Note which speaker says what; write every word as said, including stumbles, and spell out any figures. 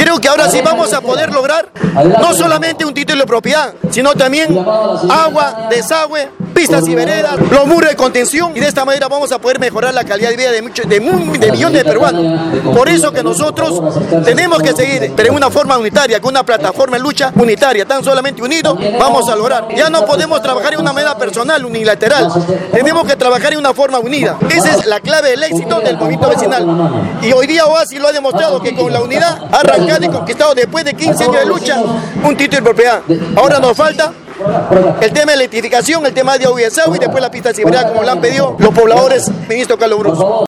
Speaker 1: Creo que ahora sí vamos a poder lograr no solamente un título de propiedad, sino también agua, desagüe, pistas y veredas, los muros de contención, y de esta manera vamos a poder mejorar la calidad de vida de, muchos, de, de millones de peruanos. Por eso que nosotros tenemos que seguir, pero en una forma unitaria, con una plataforma de lucha unitaria, tan solamente unidos vamos a lograr. Ya no podemos trabajar en una manera personal, unilateral, tenemos que trabajar en una forma unida. Esa es la clave del éxito del movimiento vecinal. Y hoy día Oasis lo ha demostrado, que con la unidad ha arrancado y conquistado después de quince años de lucha un título de propiedad. Ahora nos falta el tema de electrificación, el tema de agua y desagüe, y después la pista de seguridad, como lo han pedido los pobladores, ministro Carlos Brus.